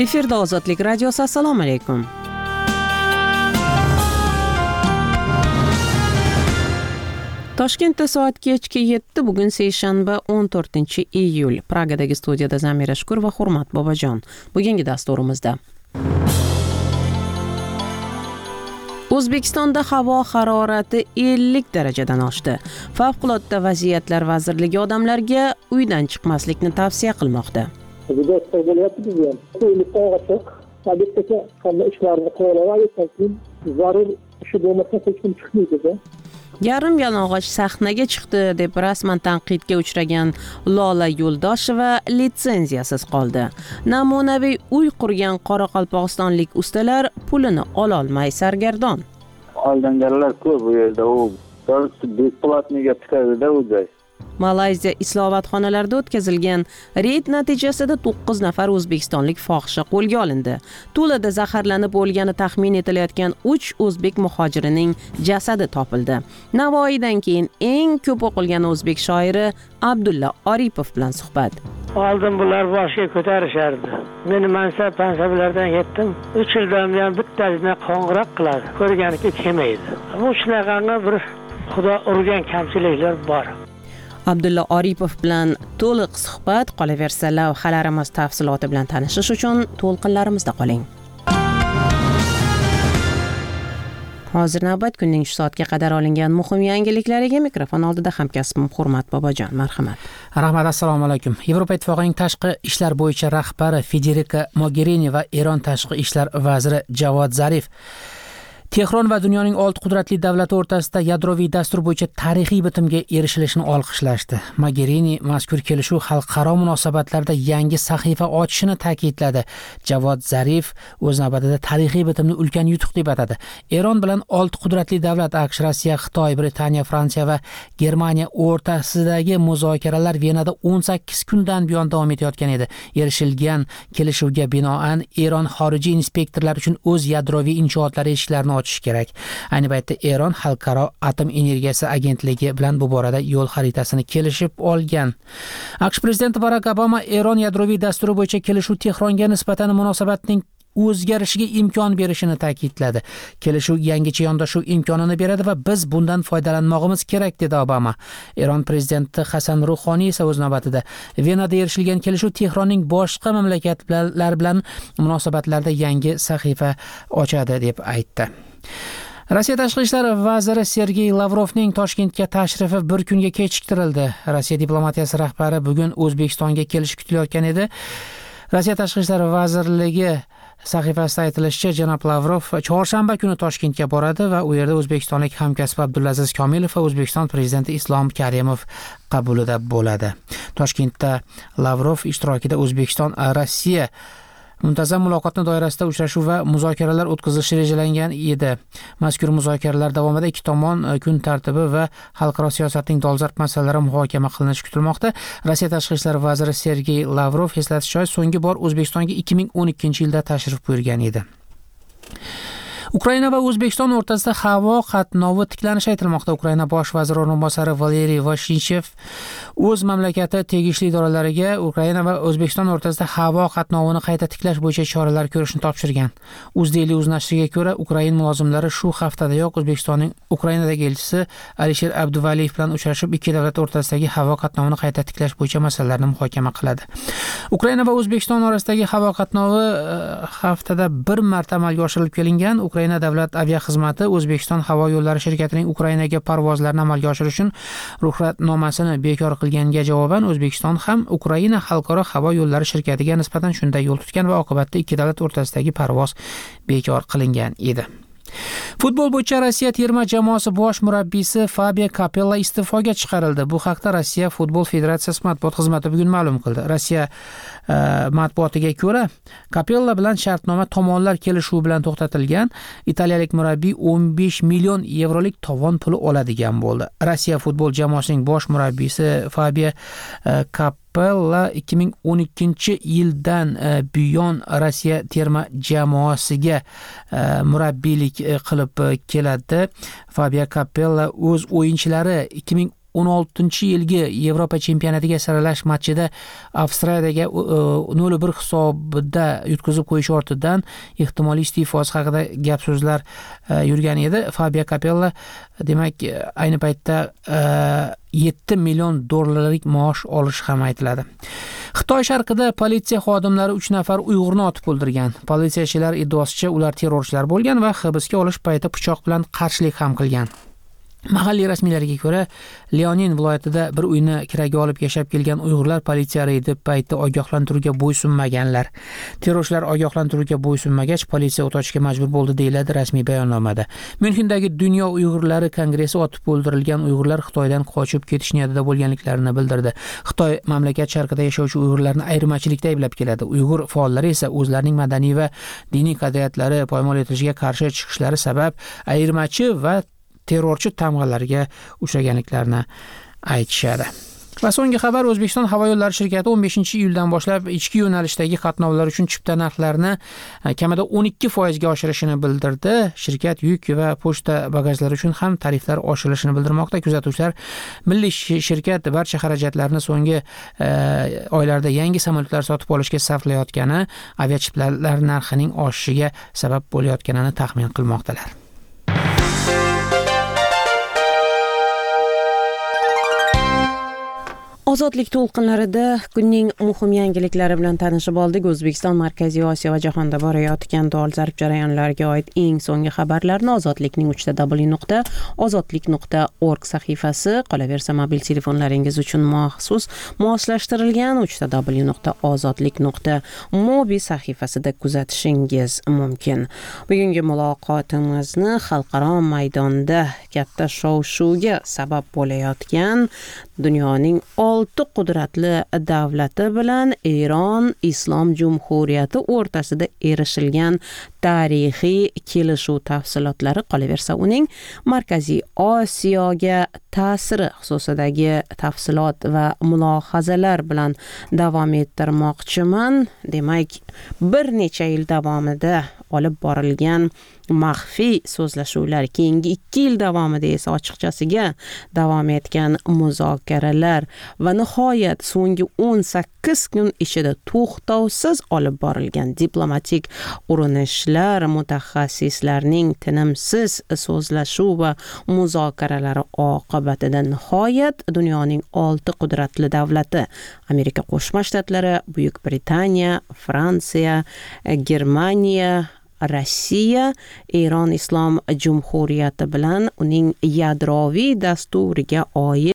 Efirda Ozodlik radiosi. Assalomu alaykum. Toshkentda soat kechki 7, bugun seshanba 14-iyul. Pragadagi studiyada Zamira Shukur va Hurmat Bobojon. Bugungi dasturimizda O'zbekistonda havo harorati 50 darajadan oshdi. Favqulodda vaziyatlar vazirligi odamlarga uydan chiqmaslikni tavsiya qilmoqda. Juda issiq bo'lyapti bizga. Uylikdan chiq, tabiatga qanday ishlarni qilaveradi, zarur ishi bo'lmasa hech kim chiqmaydi. Yarim yalang'och sahnaga chiqdi deb rasman tanqidga uchragan Lola Yo'ldosheva litsenziyasiz qoldi. Namunaviy uy qurgan qoraqalpog'istonlik ustalar pulini ololmay sargardon. Aldanganlar ko'p bu yerda, u besplatniga chiqadi-da o'zi. Malayziya islohotxonalarida o'tkazilgan reyd natijasida 9 nafar o'zbekistonlik fohisha qo'lga olindi. Tulada zaharlanib o'lgani taxmin etilayotgan 3 o'zbek muhojirining jasadi topildi. Navoiydan keyin eng ko'p o'qilgan o'zbek shoiri Abdulla Oripov bilan suhbat. Oldin bular boshga ko'tarishardi. Meni mansablardan yetdim. 3 yildan buyon bittasini qo'ng'iroq qiladi. Ko'rganiga kelmaydi. Bu shunaqangi bir xudo urgan kamchiliklar bor. Abdulla Oripov bilan to'liq suhbat. Qolaversa, lavhalarimiz tafsiloti bilan tanishish uchun to'lqinlarimizda qoling. Hozir navbat kunning shu soatga qadar olingan muhim yangiliklarga mikrofon oldida hamkasbim Hurmat Bobojon. Marhamat. Rahmat, assalomu alaykum. Yevropa Ittifoqining tashqi ishlar bo'yicha rahbari Federika Mogherini va Eron tashqi ishlar vaziri Javod Zarif Tehron va dunyoning 6 qudratli davlati o'rtasida yadroviy dastur bo'yicha tarixiy bitimga erishilishini olqishlashdi. Mogherini mazkur kelishuv xalqaro munosabatlarda yangi sahifa ochishini ta'kidladi. Javod Zarif o'z navbatida tarixiy bitimni ulkan yutuq deb atadi. Eron bilan 6 qudratli davlat AQSh, Rossiya, Xitoy, Britaniya, Fransiya va Germaniya o'rtasidagi muzokaralar Venada 18 kundan buyon davom etayotgan edi. Erishilgan kelishuvga binoan Eron xorijiy inspektorlar uchun o'z yadroviy inshootlari eshiklarini ochish kerak. Ayni paytda Eron xalqaro atom energiyasi agentligi bilan bu borada yo'l xaritasini kelishib olgan. AQSh prezidenti Barak Obama Eron yadroviy dasturi bo'yicha kelishuv Tehronga nisbatan munosabatning o'zgarishiga imkon berishini ta'kidladi. Kelishuv yangicha yondashuv imkonini beradi va biz bundan foydalanmog'imiz kerak, dedi Obama. Eron prezidenti Hasan Ruhoniy esa o'z navbatida Venada erishilgan kelishuv Tehronning boshqa mamlakatlar bilan munosabatlarda yangi sahifa ochadi deb aytdi. Rossiya tashqi ishlar vaziri Sergey Lavrovning Toshkentga tashrifi bir kunga kechiktirildi. Rossiya diplomatiyasi rahbari bugun O'zbekistonga kelishi kutilayotgan edi. Rossiya tashqi ishlar vazirligi sahifasida aytilishicha, janob Lavrov chorshanba kuni Toshkentga boradi va u yerda o'zbekistonlik hamkasbi Abdulaziz Komilov va O'zbekiston prezidenti Islom Karimov qabulida bo'ladi. Toshkentda Lavrov ishtirokida O'zbekiston Rossiya muntazam muloqotni doirasida uchrashuv va muzokaralar o'tkazilishi rejalangan edi. Mazkur muzokaralar davomida ikki tomon kun tartibi va xalqaro siyosatning dolzarb masalalari muhokama qilinishi kutilmoqda. Rossiya tashqi ishlar vaziri Sergey Lavrov eslatish joiz, so'nggi bor O'zbekistonga 2012-yilda tashrif buyurgan edi. Ukraina va O'zbekiston o'rtasida havo qatnovi tiklanishi aytilmoqda. Ukraina bosh vaziri o'rinbosari Valeriy Vashinshev o'z mamlakati tegishli idoralariga Ukraina va O'zbekiston o'rtasida havo qatnovini qayta tiklash bo'yicha choralar ko'rishni topshirgan. Uzdaily nashriga ko'ra, Ukraina mulozimlari shu haftadayoq O'zbekistonning Ukrainadagi elchisi Alisher Abduvaliyev bilan uchrashib, ikki davlat o'rtasidagi havo qatnovini qayta tiklash bo'yicha masalalarni muhokama qiladi. Ukraina va O'zbekiston orasidagi havo qatnovi haftada bir marta amalga oshirilib kelingan. Ukraina davlat aviaxizmati O'zbekiston havo yo'llari shirkatining Ukrainaga parvozlarni amalga oshirish uchun ruxsatnomasini bekor qilganiga javoban O'zbekiston ham Ukraina xalqaro havo yo'llari shirkatiga nisbatan shunday yo'l tutgan va oqibatda ikki davlat o'rtasidagi parvoz bekor qilingan edi. Futbol bo'yicha Rossiya terma jamoasi bosh murabbiysi Fabio Capello iste'foga chiqarildi. Bu haqda Rossiya Futbol Federatsiyasi matbuot xizmati bugun ma'lum qildi. Rossiya matbuotiga ko'ra, Capello bilan shartnoma tomonlar kelishuvi bilan to'xtatilgan. Italiyalik murabbiy 15 million yevrolik tovon puli oladigan bo'ldi. Rossiya futbol jamoasining bosh murabbiysi Fabio Capello 2012-yildan buyon Rossiya terma jamoasiga murabbiylik qilib keladi. Fabio Capello o'z o'yinchilari 2016-yilgi Yevropa chempionatiga saralash matchida Avstriyadagi 0-1 hisobida yutqazib qo'yish ortidan ehtimoliy iste'fosi haqida gap so'zlar yurgan edi. Fabio Capello demak ayni paytda $7 million maosh olishi ham aytiladi. Xitoy sharqida politsiya xodimlari 3 nafar Uyg'urni otib o'ldirgan. Politsiyachilar iddaosicha ular terrorchilar bo'lgan va hibsga olish payti pichoq bilan qarshilik ham qilgan. Mahalliy rasmiylarga ko'ra, Liaoning viloyatida bir uyni kiraga olib yashab kelgan Uyg'urlar politsiya reydi payti ogohlantiruvga bo'ysunmaganlar. Terrorchilar ogohlantiruvga bo'ysunmagach, politsiya o't ochishga majbur bo'ldi deyiladi rasmiy bayonnomada. Myunxendagi Dunyo Uyg'urlari kongressi otib o'ldirilgan Uyg'urlar Xitoydan qochib ketish niyatida bo'lganliklarini bildirdi. Xitoy mamlakat sharqida yashovchi Uyg'urlarni ayirmachilikda ayblab keladi. Uyg'ur faollari esa o'zlarining madaniy va diniy qadriyatlari poymol etilishiga qarshi chiqishlari sabab ayirmachi va terrorchi tamg'alarga uchraganliklarini aytishadi. Va so'nggi xabar, O'zbekiston havo yo'llari shirkati 15-iyuldan boshlab ichki yo'nalishdagi qatnovlar uchun chipta narxlarini kamida 12% ga oshirishini bildirdi. Shirkat yuk va pochta bagajlari uchun ham tariflar oshirilishini bildirmoqda. Kuzatuvchilar, milliy shirkat barcha xarajatlarni so'nggi oylarda yangi samolyotlar sotib olishga sarflayotgani aviachiptalar narxining oshishiga sabab bo'layotganini taxmin qilmoqdalar. Ozodlik to'lqinlarida kunning muhim yangiliklari bilan tanishib oldik. O'zbekiston, Markaziy Osiyo va jahonda borayotgan dolzarb jarayonlarga oid eng so'nggi xabarlarni Ozodlikning .w.ozodlik.org sahifasi, qolaversa mobil telefonlaringiz uchun maxsus moslashtirilgan w.ozodlik.mobi sahifasida kuzatishingiz mumkin. Bugungi muloqotimizni xalqaro maydonda katta shov-shuvga sabab bo'layotgan dunyoning 6 qudratli davlati bilan Eron Islom Jumhuriyati o'rtasida erishilgan tarixiy kelishuv tafsilotlari, qolaversa uning Markaziy Osiyoga ta'siri xususidagi tafsilot va mulohazalar bilan davom ettirmoqchiman. Demak, bir necha yil davomida olib borilgan maxfiy so'zlashuvlar, keyingi 2 yil davomida esa ochiqchasiga davom etgan muzokaralar va nihoyat so'nggi 18 kun ichida to'xtovsiz olib borilgan diplomatik urinishlar, mutaxassislarning tinimsiz so'zlashuv va muzokaralari oqibatida nihoyat dunyoning 6 qudratli davlati Amerika Qo'shma Shtatlari, Buyuk Britaniya, Fransiya, Germaniya, Rossiya Eron Islom Jumhuriyati bilan uning yadroviy dasturiga oid